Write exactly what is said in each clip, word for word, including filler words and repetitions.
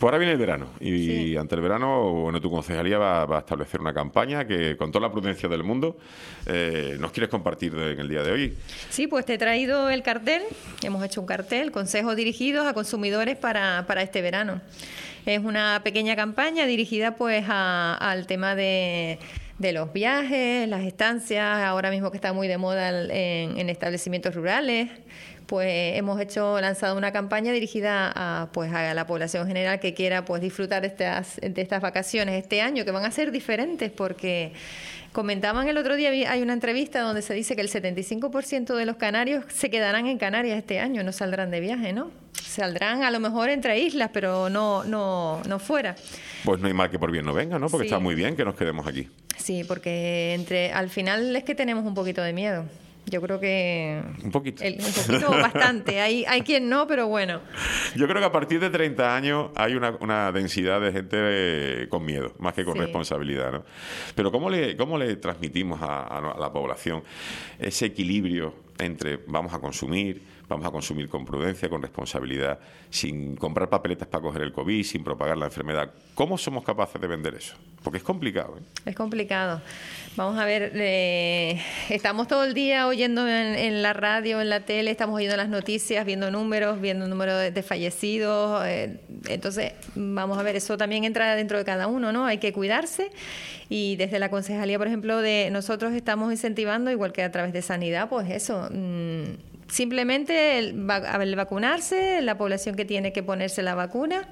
Pues ahora viene el verano y Sí. ante el verano, bueno, tu concejalía va, va a establecer una campaña que, con toda la prudencia del mundo, eh, nos quieres compartir de- en el día de hoy. Sí, pues te he traído el cartel. Hemos hecho un cartel, consejos dirigidos a consumidores para, para este verano. Es una pequeña campaña dirigida pues a- al tema de, de los viajes, las estancias, ahora mismo que está muy de moda el- en, en establecimientos rurales. Pues hemos hecho lanzado una campaña dirigida a pues a la población general que quiera pues disfrutar de estas de estas vacaciones este año, que van a ser diferentes porque comentaban el otro día, vi- hay una entrevista donde se dice que el setenta y cinco por ciento de los canarios se quedarán en Canarias este año, no saldrán de viaje, ¿no? Saldrán a lo mejor entre islas, pero no no no fuera. Pues no hay mal que por bien no venga, ¿no? Porque Sí. está muy bien que nos quedemos aquí. Sí, porque entre al final es que tenemos un poquito de miedo. Yo creo que Un poquito. el- un poquito o bastante. Hay hay quien no, pero bueno. Yo creo que a partir de treinta años hay una, una densidad de gente eh, con miedo, más que con Sí. responsabilidad, ¿no? Pero ¿cómo le, cómo le transmitimos a, a a la población ese equilibrio entre vamos a consumir, vamos a consumir con prudencia, con responsabilidad, sin comprar papeletas para coger el COVID, sin propagar la enfermedad? ¿Cómo somos capaces de vender eso? Porque es complicado, ¿eh? Es complicado. Vamos a ver, eh, estamos todo el día oyendo en, en la radio, en la tele, estamos oyendo las noticias, viendo números, viendo números de, de fallecidos. Eh, entonces, vamos a ver, eso también entra dentro de cada uno, ¿no? Hay que cuidarse y desde la concejalía, por ejemplo, de nosotros estamos incentivando, igual que a través de sanidad, pues eso. Mmm, simplemente el, va- el vacunarse, la población que tiene que ponerse la vacuna.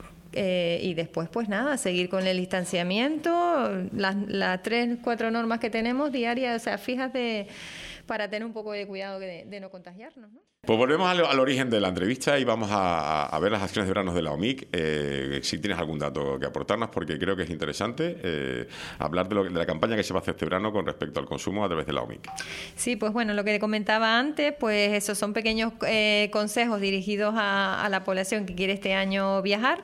Eh, y después, pues nada, seguir con el distanciamiento, las, las tres, cuatro normas que tenemos diarias, o sea, fijas de, para tener un poco de cuidado de, de no contagiarnos, ¿no? Pues volvemos al, al origen de la entrevista y vamos a, a ver las acciones de verano de la O M I C. Eh, si tienes algún dato que aportarnos, porque creo que es interesante eh, hablar de, lo, de la campaña que se va a hacer este verano con respecto al consumo a través de la O M I C. Sí, pues bueno, lo que comentaba antes, pues esos son pequeños eh, consejos dirigidos a, a la población que quiere este año viajar.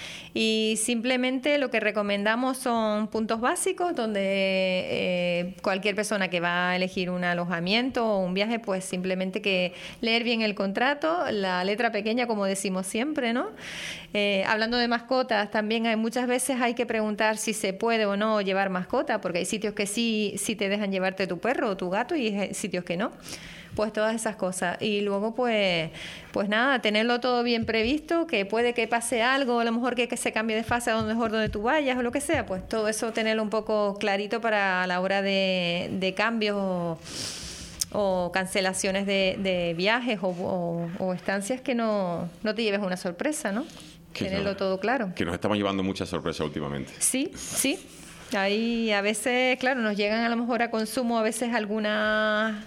Y simplemente lo que recomendamos son puntos básicos donde eh, cualquier persona que va a elegir un alojamiento o un viaje, pues simplemente que leer bien el contrato, la letra pequeña como decimos siempre, ¿no? Eh, hablando de mascotas, también hay muchas veces hay que preguntar si se puede o no llevar mascota, porque hay sitios que sí, sí te dejan llevarte tu perro o tu gato y hay sitios que no. Pues todas esas cosas. Y luego, pues, pues nada, tenerlo todo bien previsto, que puede que pase algo, a lo mejor que, que se cambie de fase a donde mejor donde tú vayas o lo que sea, pues todo eso tenerlo un poco clarito para la hora de, de cambios o, o cancelaciones de, de viajes o, o, o estancias que no, no te lleves una sorpresa, ¿no? Que Tenerlo no, todo claro. Que nos estamos llevando muchas sorpresas últimamente. Sí, sí. Ahí a veces, claro, nos llegan a lo mejor a consumo a veces algunas...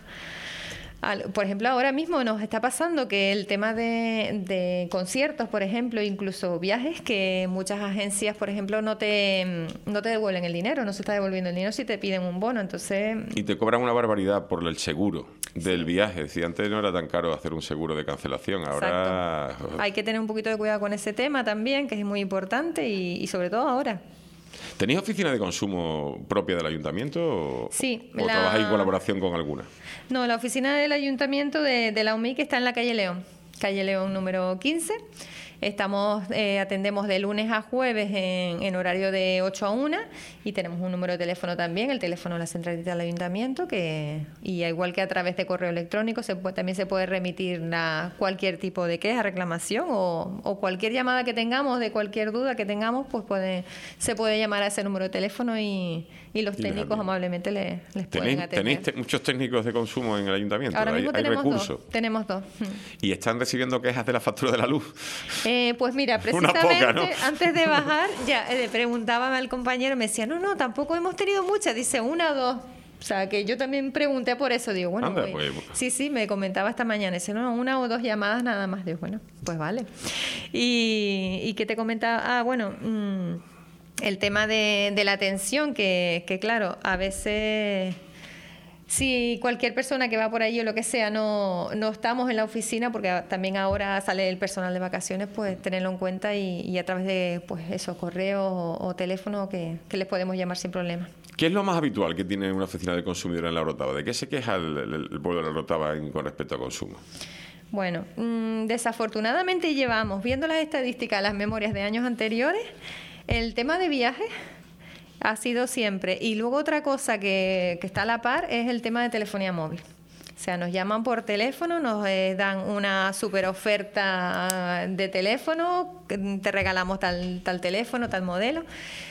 Por ejemplo, ahora mismo nos está pasando que el tema de, de conciertos, por ejemplo, incluso viajes, que muchas agencias, por ejemplo, no te no te devuelven el dinero, no se está devolviendo el dinero si te piden un bono, entonces... Y te cobran una barbaridad por el seguro del viaje. Si antes no era tan caro hacer un seguro de cancelación, ahora... Exacto. Hay que tener un poquito de cuidado con ese tema también, que es muy importante y, y sobre todo ahora. ¿Tenéis oficina de consumo propia del ayuntamiento o, Sí, o la- trabajáis en colaboración con alguna? No, la oficina del ayuntamiento de, de la O M I C está en la calle León, calle León número quince. Estamos, eh, atendemos de lunes a jueves en, en horario de ocho a una y tenemos un número de teléfono también, el teléfono de la centralita del ayuntamiento, que y igual que a través de correo electrónico se puede, también se puede remitir la, cualquier tipo de queja, reclamación o, o cualquier llamada que tengamos, de cualquier duda que tengamos, pues puede, se puede llamar a ese número de teléfono y, y los Y les técnicos atienden. amablemente le- les pueden ¿Tenéis, atender. tenéis te- muchos técnicos de consumo en el ayuntamiento? Ahora ¿Hay, mismo hay tenemos recursos? dos. Tenemos dos. ¿Y están recibiendo quejas de la factura de la luz? Eh, pues mira, Una precisamente poca, ¿no? antes de bajar, ya eh, le preguntaba al compañero, me decía, no, no, tampoco hemos tenido muchas, dice una o dos. O sea, que yo también pregunté por eso, digo, bueno, Anda, voy- pues. sí, sí, me comentaba esta mañana, dice, no, una o dos llamadas nada más, digo, bueno, pues vale. Y, y que te comentaba, ah, bueno, mm, el tema de, de la atención, que, que claro, a veces... Si cualquier persona que va por ahí o lo que sea, no, no estamos en la oficina, porque también ahora sale el personal de vacaciones, pues tenerlo en cuenta y, y a través de pues esos correos o, o teléfono que, que les podemos llamar sin problema. ¿Qué es lo más habitual que tiene una oficina de consumidor en la Orotava? ¿De qué se queja el, el- el pueblo de la Orotava en- con respecto a consumo? Bueno, mmm, desafortunadamente llevamos, viendo las estadísticas, las memorias de años anteriores, el tema de viajes ha sido siempre. Y luego otra cosa que, que está a la par es el tema de telefonía móvil. O sea, nos llaman por teléfono, nos eh, dan una super oferta de teléfono, te regalamos tal, tal teléfono, tal modelo.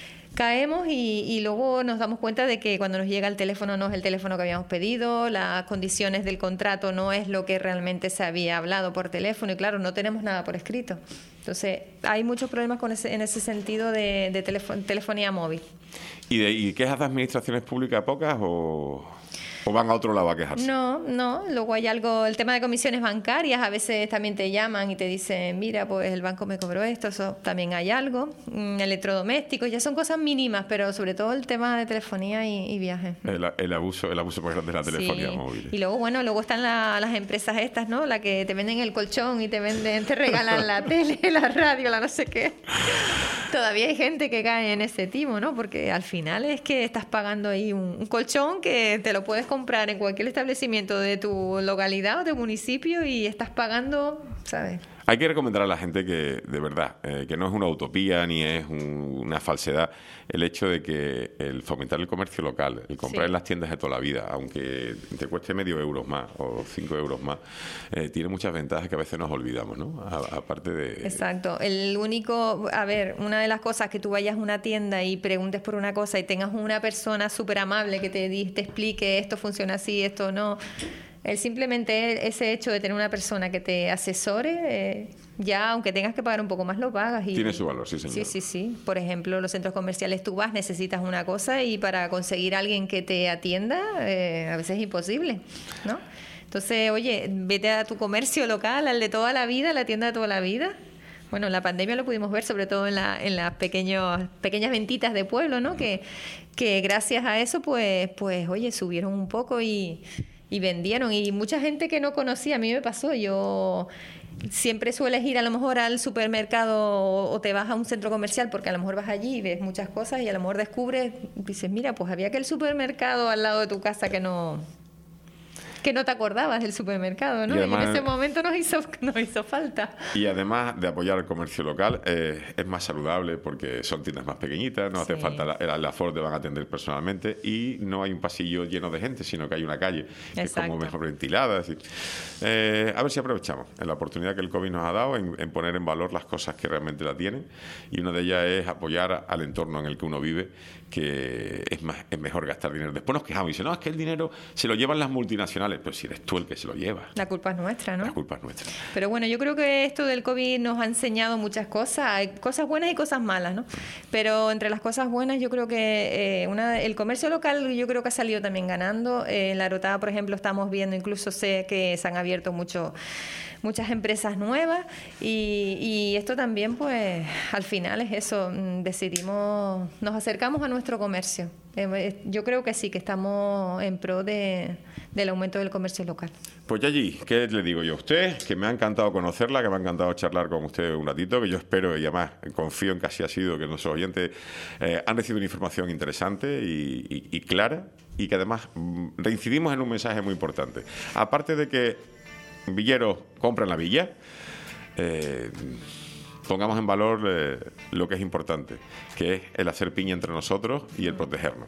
Caemos y, y luego nos damos cuenta de que cuando nos llega el teléfono no es el teléfono que habíamos pedido, las condiciones del contrato no es lo que realmente se había hablado por teléfono y claro, no tenemos nada por escrito. Entonces, hay muchos problemas con ese, en ese sentido de, de telefon, telefonía móvil. ¿Y, de, ¿Y quejas de administraciones públicas pocas o...? ¿O van a otro lado a quejarse? No, no. Luego hay algo, el tema de comisiones bancarias, a veces también te llaman y te dicen, mira, pues el banco me cobró esto, eso también hay algo. Mm, electrodomésticos, ya son cosas mínimas, pero sobre todo el tema de telefonía y, y viajes. El, el abuso el abuso más grande de la telefonía sí. móvil. Y luego, bueno, luego están la, las empresas estas, ¿no? La que te venden el colchón y te venden, te regalan la tele, la radio, la no sé qué. Todavía hay gente que cae en ese timo, ¿no? Porque al final es que estás pagando ahí un, un colchón que te lo puedes comprar en cualquier establecimiento de tu localidad o de municipio y estás pagando, ¿sabes? Hay que recomendar a la gente que, de verdad, eh, que no es una utopía ni es un, una falsedad el hecho de que el fomentar el comercio local, el comprar sí. en las tiendas de toda la vida, aunque te cueste medio euros más o cinco euros más, eh, tiene muchas ventajas que a veces nos olvidamos, ¿no? A, aparte de... Exacto. El único, a ver, una de las cosas que tú vayas a una tienda y preguntes por una cosa y tengas una persona súper amable que te, te explique esto funciona así, esto no... El simplemente ese hecho de tener una persona que te asesore, eh, ya aunque tengas que pagar un poco más, lo pagas. Y, tiene su valor, sí, señor. Sí, sí, sí. Por ejemplo, los centros comerciales tú vas, necesitas una cosa y para conseguir a alguien que te atienda, eh, a veces es imposible, ¿no? Entonces, oye, vete a tu comercio local, al de toda la vida, la tienda de toda la vida. Bueno, en la pandemia lo pudimos ver, sobre todo en, la, en las pequeños, pequeñas ventitas de pueblo, ¿no? Que, que gracias a eso, pues, pues, oye, subieron un poco y... y vendieron, y mucha gente que no conocía, a mí me pasó, yo siempre sueles ir a lo mejor al supermercado o te vas a un centro comercial porque a lo mejor vas allí y ves muchas cosas y a lo mejor descubres, dices, mira, pues había aquel supermercado al lado de tu casa que no... que no te acordabas del supermercado, ¿no? Y, además, y en ese momento nos hizo, nos hizo falta. Y además de apoyar el comercio local, eh, es más saludable porque son tiendas más pequeñitas, no sí. hace falta, el, el aforo te van a atender personalmente y no hay un pasillo lleno de gente, sino que hay una calle que Exacto. es como mejor ventilada. Es decir, eh, a ver si aprovechamos la oportunidad que el COVID nos ha dado en, en poner en valor las cosas que realmente la tienen, y una de ellas es apoyar al entorno en el que uno vive, que es, más, es mejor gastar dinero. Después nos quejamos y dicen, no, es que el dinero se lo llevan las multinacionales. Pero si eres tú el que se lo lleva. La culpa es nuestra, ¿no? La culpa es nuestra. Pero bueno, yo creo que esto del COVID nos ha enseñado muchas cosas. Hay cosas buenas y cosas malas, ¿no? Pero entre las cosas buenas yo creo que eh, una, el comercio local yo creo que ha salido también ganando. Eh, en La Arotada, por ejemplo, estamos viendo, incluso sé que se han abierto mucho... muchas empresas nuevas y, y esto también pues al final es eso, decidimos, nos acercamos a nuestro comercio. Eh, yo creo que sí, que estamos en pro de, del aumento del comercio local. Pues Yayi, ¿qué le digo yo a usted? Que me ha encantado conocerla, que me ha encantado charlar con usted un ratito, que yo espero y además confío en que así ha sido, que nuestros oyentes eh, han recibido una información interesante y, y, y clara, y que además mm, reincidimos en un mensaje muy importante. Aparte de que villeros compran la villa, eh, pongamos en valor eh, lo que es importante, que es el hacer piña entre nosotros y el protegernos.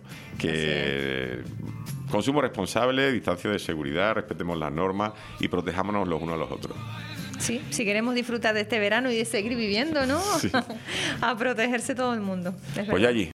Que consumo responsable, distancia de seguridad, respetemos las normas y protejámonos los unos a los otros. Sí, si queremos disfrutar de este verano y de seguir viviendo, ¿no? Sí. A protegerse todo el mundo. Pues allí,